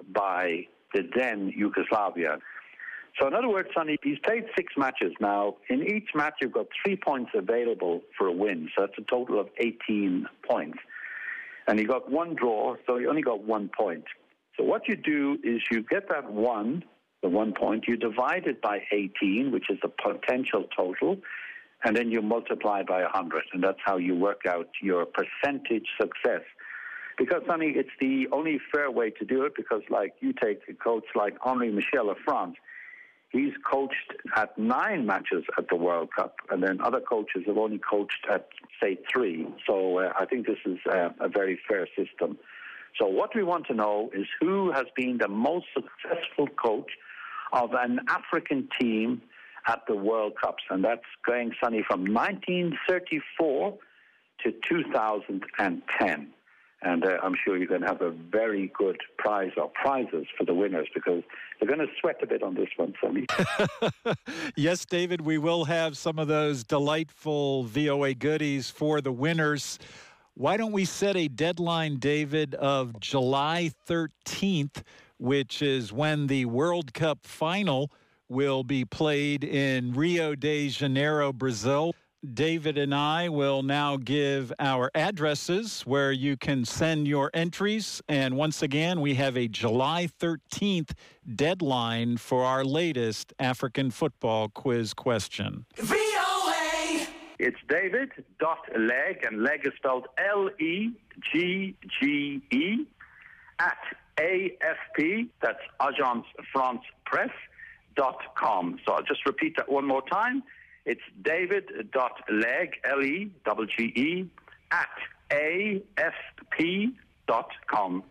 by the then Yugoslavia. So in other words, Sonny, he's played six matches now. In each match, you've got three points available for a win. So that's a total of eighteen points. And he got one draw, so he only got one point. So what you do is you get that one, the one point, you divide it by eighteen, which is the potential total, and then you multiply by one hundred. And that's how you work out your percentage success. Because, Sonny, it's the only fair way to do it, because, like, you take a coach like Henri Michel of France, he's coached at nine matches at the World Cup, and then other coaches have only coached at, say, three. So uh, I think this is uh, a very fair system. So what we want to know is who has been the most successful coach of an African team at the World Cups, and that's going, Sonny, from nineteen thirty-four to two thousand ten. And uh, I'm sure you're going to have a very good prize or prizes for the winners, because they're going to sweat a bit on this one, Sonny. Yes, David, we will have some of those delightful V O A goodies for the winners. Why don't we set a deadline, David, of July thirteenth, which is when the World Cup final will be played in Rio de Janeiro, Brazil. David and I will now give our addresses where you can send your entries. And once again, we have a July thirteenth deadline for our latest African football quiz question. V O A It's David.Legg, and Legg is spelled L E G G E, at A F P, that's Agence France Presse, dot com. So I'll just repeat that one more time. It's David.Legg, L E G G E, at A F P dot com.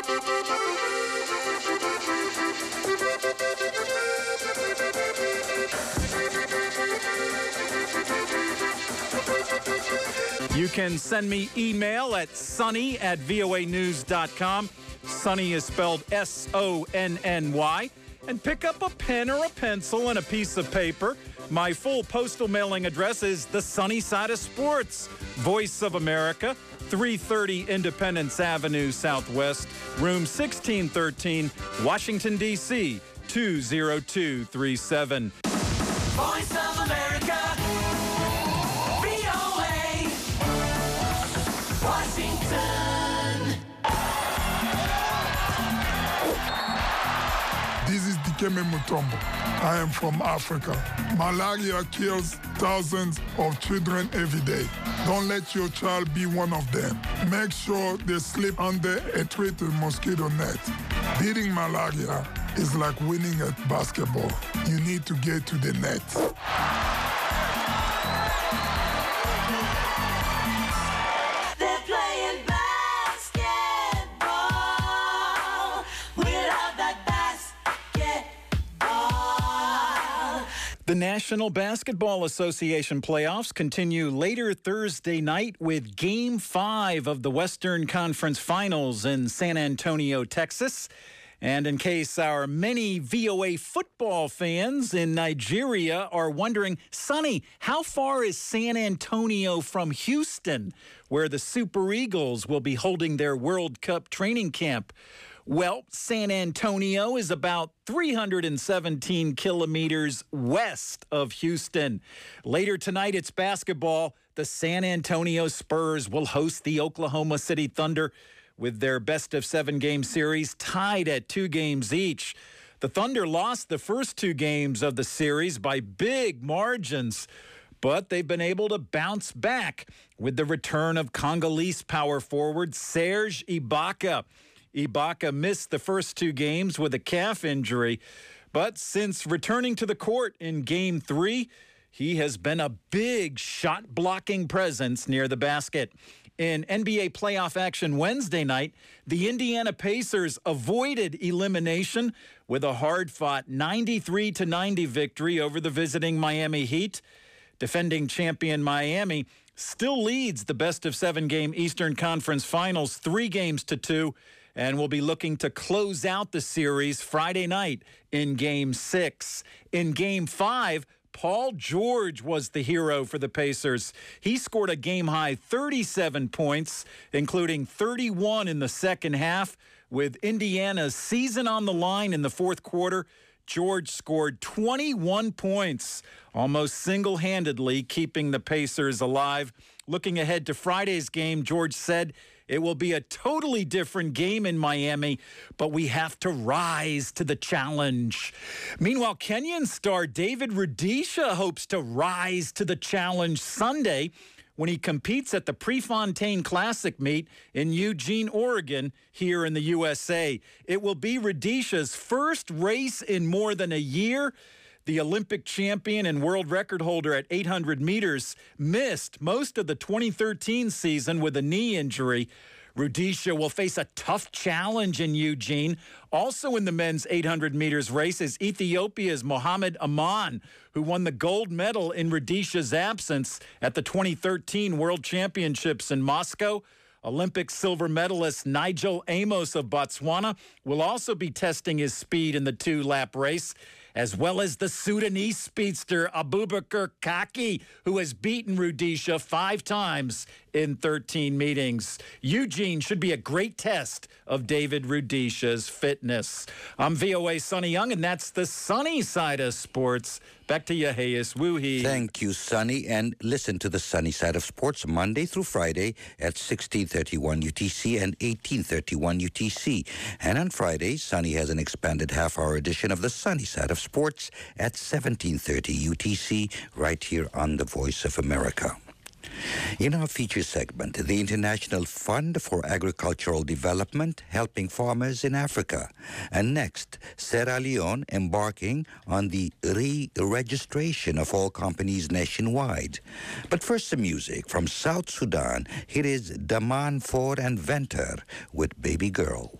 You can send me email at sonny at V O A news dot com. Sonny is spelled S O N N Y. And pick up a pen or a pencil and a piece of paper. My full postal mailing address is the Sunny Side of Sports, Voice of America, three thirty Independence Avenue Southwest, room sixteen thirteen, Washington, D C two zero two three seven. Voice of America, V O A, Washington. This is Dikembe Mutombo. I am from Africa. Malaria kills thousands of children every day. Don't let your child be one of them. Make sure they sleep under a treated mosquito net. Beating malaria is like winning at basketball. You need to get to the net. They're playing basketball. We love that basketball. The National Basketball Association playoffs continue later Thursday night with Game five of the Western Conference Finals in San Antonio, Texas. And in case our many V O A football fans in Nigeria are wondering, Sonny, how far is San Antonio from Houston, where the Super Eagles will be holding their World Cup training camp? Well, San Antonio is about three hundred seventeen kilometers west of Houston. Later tonight, it's basketball. The San Antonio Spurs will host the Oklahoma City Thunder with their best-of-seven-game series tied at two games each. The Thunder lost the first two games of the series by big margins, but they've been able to bounce back with the return of Congolese power forward Serge Ibaka. Ibaka missed the first two games with a calf injury, but since returning to the court in Game three, he has been a big shot-blocking presence near the basket. In N B A playoff action Wednesday night, the Indiana Pacers avoided elimination with a hard-fought ninety-three to ninety victory over the visiting Miami Heat. Defending champion Miami still leads the best-of-seven-game Eastern Conference Finals three games to two and will be looking to close out the series Friday night in Game six. In Game five, Paul George was the hero for the Pacers. He scored a game-high thirty-seven points, including thirty-one in the second half. With Indiana's season on the line in the fourth quarter, George scored twenty-one points, almost single-handedly keeping the Pacers alive. Looking ahead to Friday's game, George said, "It will be a totally different game in Miami, but we have to rise to the challenge." Meanwhile, Kenyan star David Rudisha hopes to rise to the challenge Sunday when he competes at the Prefontaine Classic meet in Eugene, Oregon, here in the U S A. It will be Rudisha's first race in more than a year. The Olympic champion and world record holder at eight hundred meters missed most of the twenty thirteen season with a knee injury. Rudisha will face a tough challenge in Eugene. Also in the men's eight hundred meters race is Ethiopia's Mohamed Aman, who won the gold medal in Rudisha's absence at the twenty thirteen World Championships in Moscow. Olympic silver medalist Nigel Amos of Botswana will also be testing his speed in the two-lap race, as well as the Sudanese speedster Abubakar Kaki, who has beaten Rudisha five times in thirteen meetings. Eugene should be a great test of David Rudisha's fitness. I'm V O A Sonny Young, and that's the sunny side of sports. Back to you, Hayes Woohee. Thank you, Sonny. And listen to the sunny side of sports Monday through Friday at sixteen thirty-one U T C and eighteen thirty-one U T C. And on Fridays, Sonny has an expanded half-hour edition of the sunny side of sports at seventeen thirty U T C right here on the Voice of America. In our feature segment, the International Fund for Agricultural Development helping farmers in Africa. And next, Sierra Leone embarking on the re-registration of all companies nationwide. But first, some music from South Sudan. Here is Daman Ford and Venter with Baby Girl.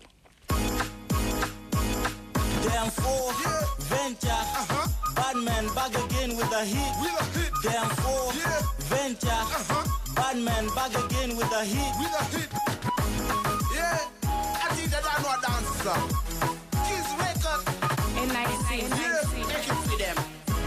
Damn Ford, yeah. Venture, uh-huh. Badman back again with a hit. With a hit. Damn Ford, yeah. Venture, uh-huh. Badman back again with a hit. With a hit. Yeah, I think that I know a dance song. Kiss record. N I C. Yeah, make it for them.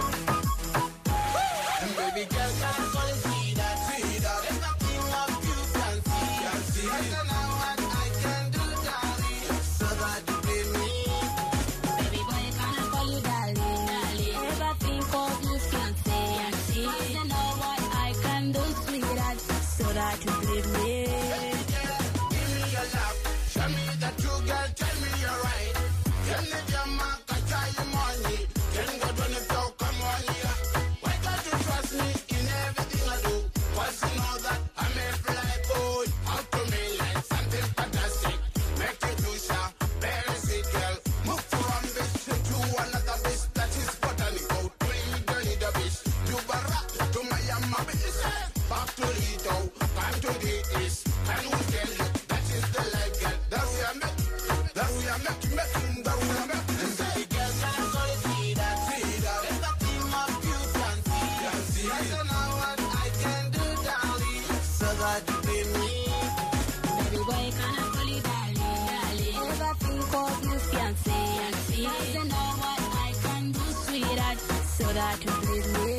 And baby girl, can I call it see that? See that. There's nothing of you can see. Can see. I don't know what I can do, darling. So that you give me. Baby boy, can I call you darling? Darling. Never think of you can say and see. I don't know what I can do, sweetheart. So that you give me. Give me your love. Show me that you girl. Tell me you're right. Tell me your mark. I tell you money. Can go to Back to it, oh, back to the east. Can we tell you that is the life, girl? That we are making, that we are making, making, that we are making. And say, girl, can I call it see that? See that? Let the team of you can see. Can see. I don't know what I can do, darling, so that you be me. Baby boy, can I call you darling, darling? Never think of you fiancé, fiancé. I don't know what I can do, sweetheart, so that you please me.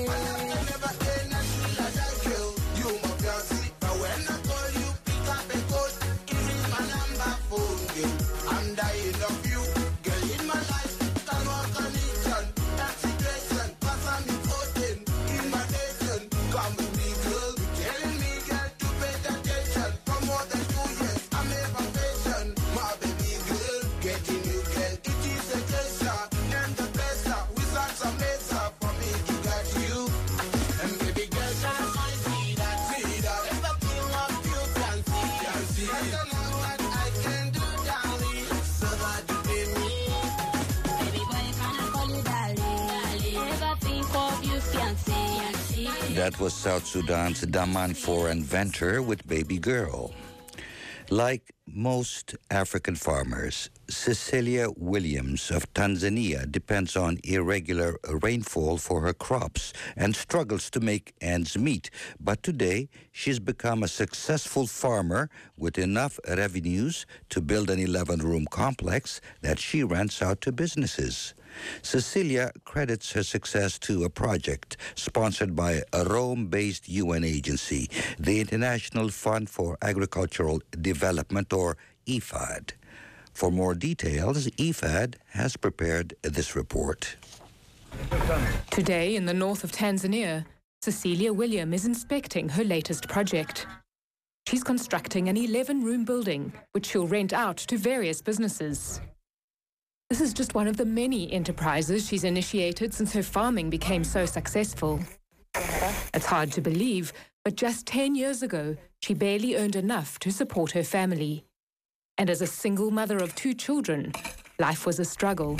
That was South Sudan's Daman four inventor with Baby Girl. Like most African farmers, Cecilia Williams of Tanzania depends on irregular rainfall for her crops and struggles to make ends meet. But today, she's become a successful farmer with enough revenues to build an eleven-room complex that she rents out to businesses. Cecilia credits her success to a project sponsored by a Rome-based U N agency, the International Fund for Agricultural Development, or I F A D. For more details, I F A D has prepared this report. Today, in the north of Tanzania, Cecilia William is inspecting her latest project. She's constructing an eleven-room building, which she'll rent out to various businesses. This is just one of the many enterprises she's initiated since her farming became so successful. It's hard to believe, but just ten years ago, she barely earned enough to support her family. And as a single mother of two children, life was a struggle.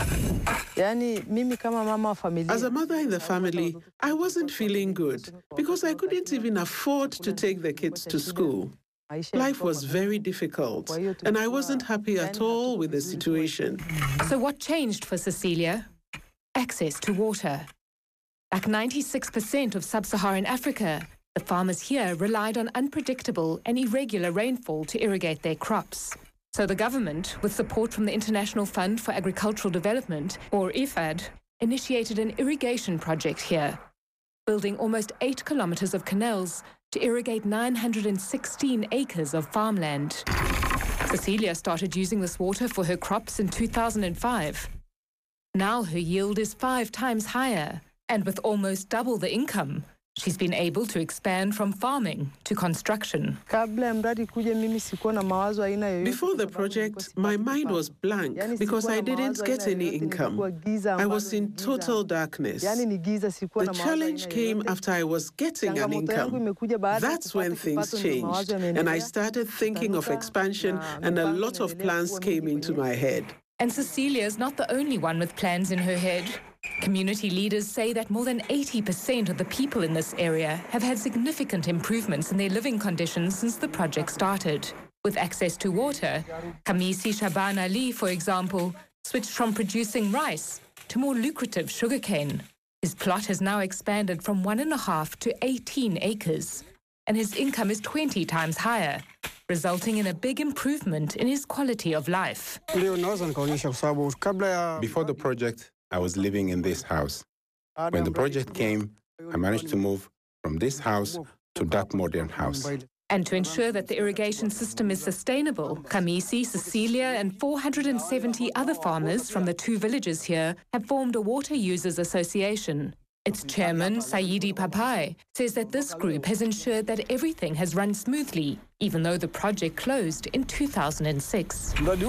As a mother in the family, I wasn't feeling good because I couldn't even afford to take the kids to school. Life was very difficult, and I wasn't happy at all with the situation. So what changed for Cecilia? Access to water. Like ninety-six percent of sub-Saharan Africa, the farmers here relied on unpredictable and irregular rainfall to irrigate their crops. So the government, with support from the International Fund for Agricultural Development, or I F A D, initiated an irrigation project here, building almost eight kilometers of canals to irrigate nine hundred sixteen acres of farmland. Cecilia started using this water for her crops in two thousand five. Now her yield is five times higher, and with almost double the income, she's been able to expand from farming to construction. Before the project, my mind was blank because I didn't get any income. I was in total darkness. The challenge came after I was getting an income. That's when things changed, and I started thinking of expansion, and a lot of plans came into my head. And Cecilia is not the only one with plans in her head. Community leaders say that more than eighty percent of the people in this area have had significant improvements in their living conditions since the project started. With access to water, Kamisi Shaban Ali, for example, switched from producing rice to more lucrative sugarcane. His plot has now expanded from one and a half to eighteen acres, and his income is twenty times higher, resulting in a big improvement in his quality of life. Before the project, I was living in this house. When the project came, I managed to move from this house to that modern house. And to ensure that the irrigation system is sustainable, Kamisi, Cecilia, and four hundred seventy other farmers from the two villages here have formed a water users association. Its chairman, Saidi Papai, says that this group has ensured that everything has run smoothly, even though the project closed in two thousand six.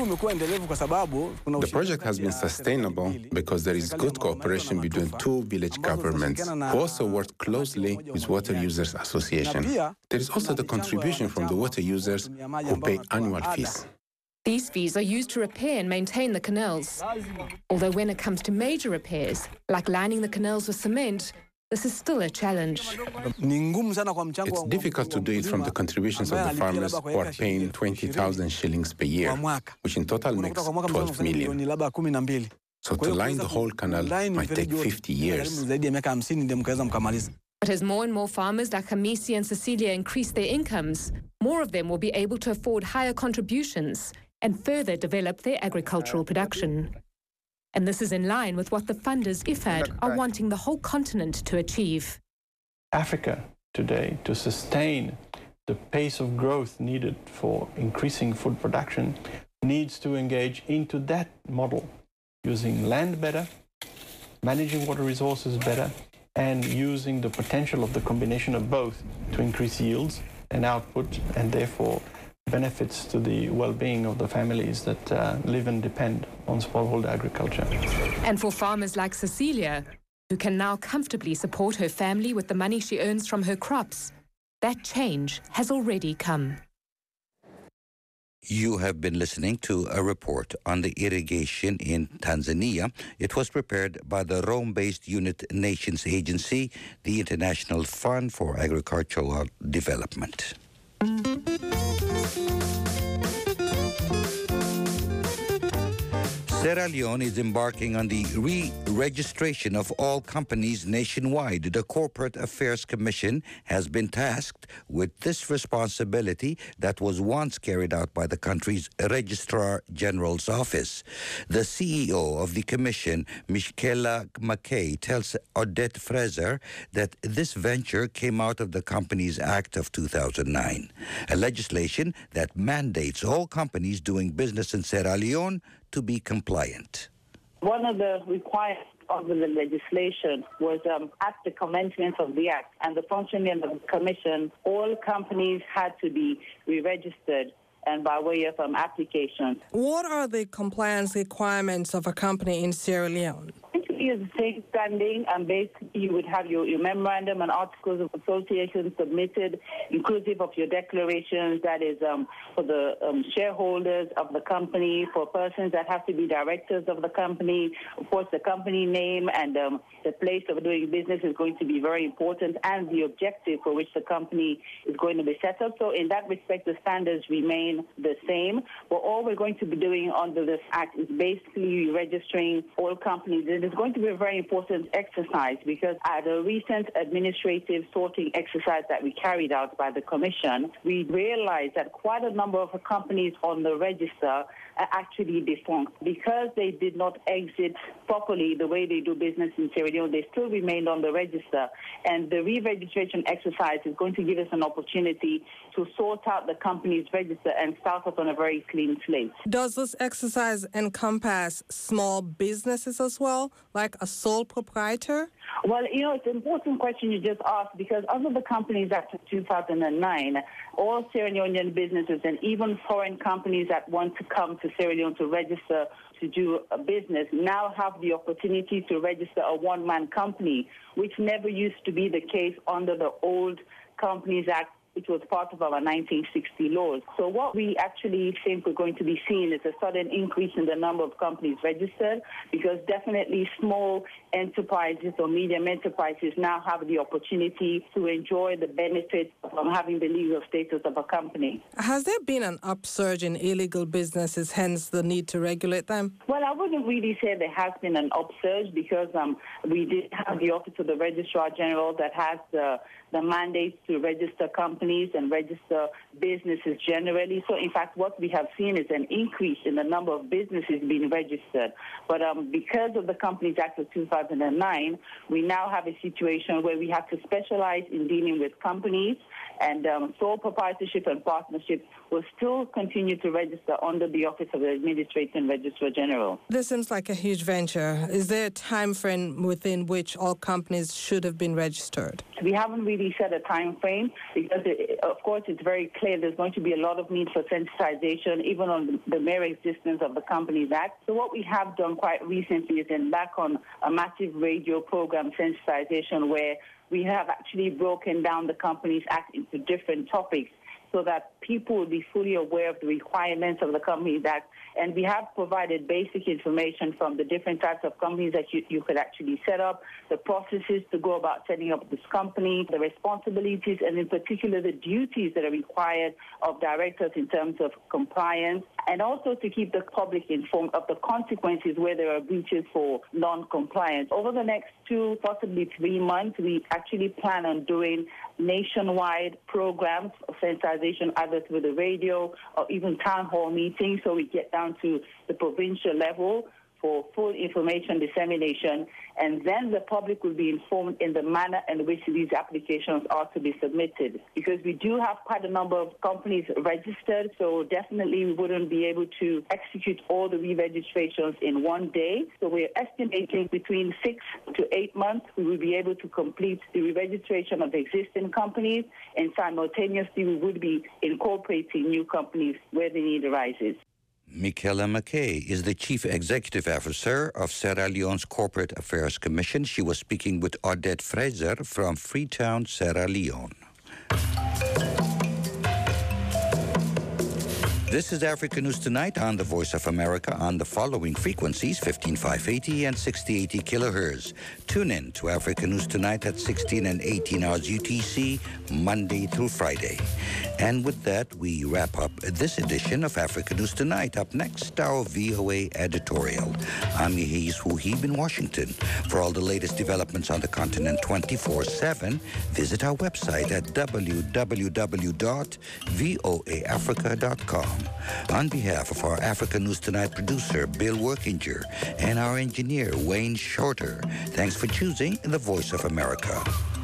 The project has been sustainable because there is good cooperation between two village governments who also work closely with Water Users Association. There is also the contribution from the water users who pay annual fees. These fees are used to repair and maintain the canals. Although when it comes to major repairs, like lining the canals with cement, this is still a challenge. It's difficult to do it from the contributions of the farmers who are paying twenty thousand shillings per year, which in total makes twelve million. So to line the whole canal might take fifty years. But as more and more farmers like Hamisi and Cecilia increase their incomes, more of them will be able to afford higher contributions and further develop their agricultural production. And this is in line with what the funders I F A D are wanting the whole continent to achieve. Africa today, to sustain the pace of growth needed for increasing food production, needs to engage into that model, using land better, managing water resources better, and using the potential of the combination of both to increase yields and output, and therefore benefits to the well-being of the families that uh, live and depend on smallholder agriculture. And for farmers like Cecilia, who can now comfortably support her family with the money she earns from her crops, that change has already come. You have been listening to a report on the irrigation in Tanzania. It was prepared by the Rome-based United Nations Agency, the International Fund for Agricultural Development. Sierra Leone is embarking on the re-registration of all companies nationwide. The Corporate Affairs Commission has been tasked with this responsibility that was once carried out by the country's Registrar General's office. The C E O of the commission, Michela McKay, tells Odette Fraser that this venture came out of the Companies Act of two thousand nine, a legislation that mandates all companies doing business in Sierra Leone to be compliant. One of the requirements of the legislation was um, at the commencement of the Act and the functioning of the Commission, all companies had to be re-registered and by way of um, application. What are the compliance requirements of a company in Sierra Leone? Is the same standing, and basically you would have your, your memorandum and articles of association submitted, inclusive of your declarations, that is um, for the um, shareholders of the company, for persons that have to be directors of the company. Of course, the company name and um, the place of doing business is going to be very important, and the objective for which the company is going to be set up. So in that respect, the standards remain the same. But all we're going to be doing under this Act is basically registering all companies. It is going to be a very important exercise because at a recent administrative sorting exercise that we carried out by the Commission, we realized that quite a number of companies on the register are actually defunct because they did not exit properly the way they do business in Sierra Leone. They still remained on the register, and the re-registration exercise is going to give us an opportunity to sort out the company's register and start off on a very clean slate. Does this exercise encompass small businesses as well, like a sole proprietor? Well, you know, it's an important question you just asked because under the Companies Act of two thousand nine, all Sierra Leonean businesses and even foreign companies that want to come to Sierra Leone to register to do a business now have the opportunity to register a one-man company, which never used to be the case under the old Companies Act, which was part of our nineteen sixty laws. So what we actually think we're going to be seeing is a sudden increase in the number of companies registered because definitely small enterprises or medium enterprises now have the opportunity to enjoy the benefits from having the legal status of a company. Has there been an upsurge in illegal businesses, hence the need to regulate them? Well, I wouldn't really say there has been an upsurge because um, we did have the Office of the Registrar General that has the, the mandate to register companies and register businesses generally. So, in fact, what we have seen is an increase in the number of businesses being registered. But um, because of the Companies Act of two thousand nine, we now have a situation where we have to specialize in dealing with companies, and um, sole proprietorship and partnership will still continue to register under the Office of the Administrative Registrar General. This seems like a huge venture. Is there a time frame within which all companies should have been registered? We haven't really set a time frame because, it, of course, it's very clear there's going to be a lot of need for sensitization, even on the mere existence of the Companies Act. So what we have done quite recently is embark on a massive radio program, sensitization, where we have actually broken down the Companies Act into different topics. so that people will be fully aware of the requirements of the Companies Act. And we have provided basic information from the different types of companies that you, you could actually set up, the processes to go about setting up this company, the responsibilities, and in particular the duties that are required of directors in terms of compliance, and also to keep the public informed of the consequences where there are breaches for non-compliance. Over the next two, possibly three months, we actually plan on doing nationwide programs of sensitization, either through the radio or even town hall meetings, so we get down to the provincial level for full information dissemination, and then the public will be informed in the manner in which these applications are to be submitted. Because we do have quite a number of companies registered, so definitely we wouldn't be able to execute all the re-registrations in one day. So we're estimating between six to eight months we will be able to complete the re-registration of existing companies, and simultaneously we would be incorporating new companies where the need arises. Michaela McKay is the Chief Executive Officer of Sierra Leone's Corporate Affairs Commission. She was speaking with Odette Fraser from Freetown, Sierra Leone. This is Africa News Tonight on the Voice of America on the following frequencies, fifteen five eighty and sixty eighty kilohertz. Tune in to Africa News Tonight at sixteen and eighteen hours U T C, Monday through Friday. And with that, we wrap up this edition of Africa News Tonight. Up next, our V O A editorial. I'm Yehis Huhib in Washington. For all the latest developments on the continent twenty-four seven, visit our website at w w w dot voa africa dot com. On behalf of our Africa News Tonight producer, Bill Workinger, and our engineer, Wayne Shorter, thanks for choosing the Voice of America.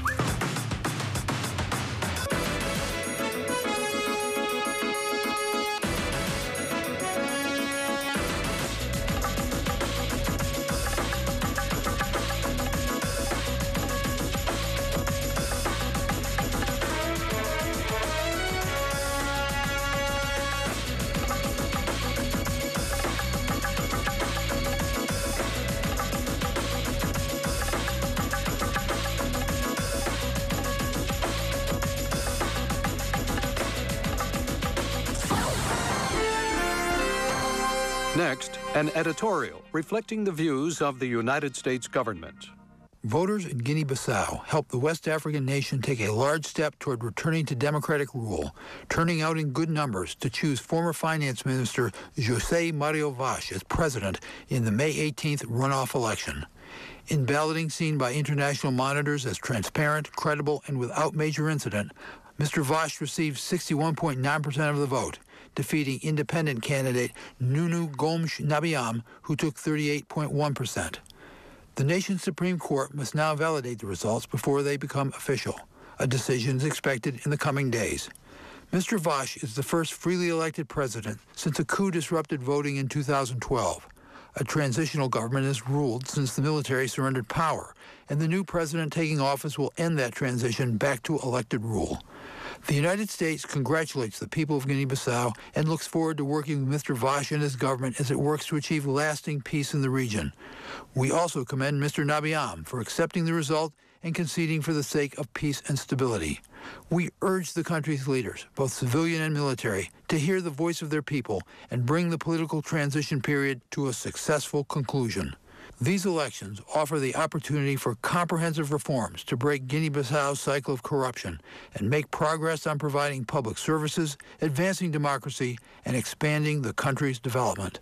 Next, an editorial reflecting the views of the United States government. Voters in Guinea-Bissau helped the West African nation take a large step toward returning to democratic rule, turning out in good numbers to choose former Finance Minister José Mario Vaz as president in the May eighteenth runoff election. In balloting seen by international monitors as transparent, credible, and without major incident, Mister Vaz received sixty-one point nine percent of the vote, defeating independent candidate Nunu Gomes Nabiam, who took thirty-eight point one percent. The nation's Supreme Court must now validate the results before they become official. A decision is expected in the coming days. Mister Vaz is the first freely elected president since a coup disrupted voting in two thousand twelve. A transitional government has ruled since the military surrendered power, and the new president taking office will end that transition back to elected rule. The United States congratulates the people of Guinea-Bissau and looks forward to working with Mister Vaz and his government as it works to achieve lasting peace in the region. We also commend Mister Nabiam for accepting the result and conceding for the sake of peace and stability. We urge the country's leaders, both civilian and military, to hear the voice of their people and bring the political transition period to a successful conclusion. These elections offer the opportunity for comprehensive reforms to break Guinea-Bissau's cycle of corruption and make progress on providing public services, advancing democracy, and expanding the country's development.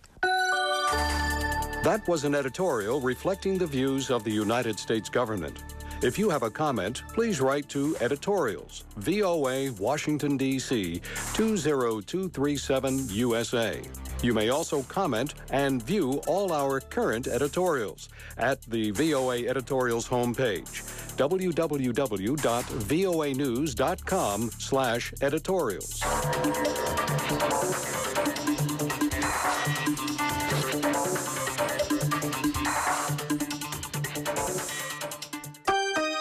That was an editorial reflecting the views of the United States government. If you have a comment, please write to editorials, V O A, Washington, D C two zero two three seven U S A. You may also comment and view all our current editorials at the V O A editorials homepage, w w w dot voa news dot com slash editorials.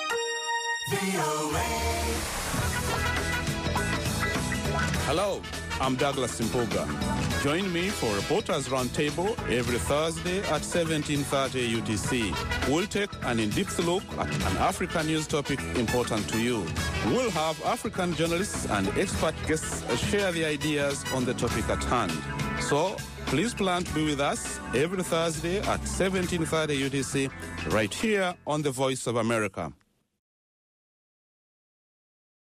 Hello, I'm Douglas Mpuga. Join me for Reporters Roundtable every Thursday at seventeen thirty U T C. We'll take an in-depth look at an African news topic important to you. We'll have African journalists and expert guests share their ideas on the topic at hand. So please plan to be with us every Thursday at seventeen thirty U T C right here on the Voice of America.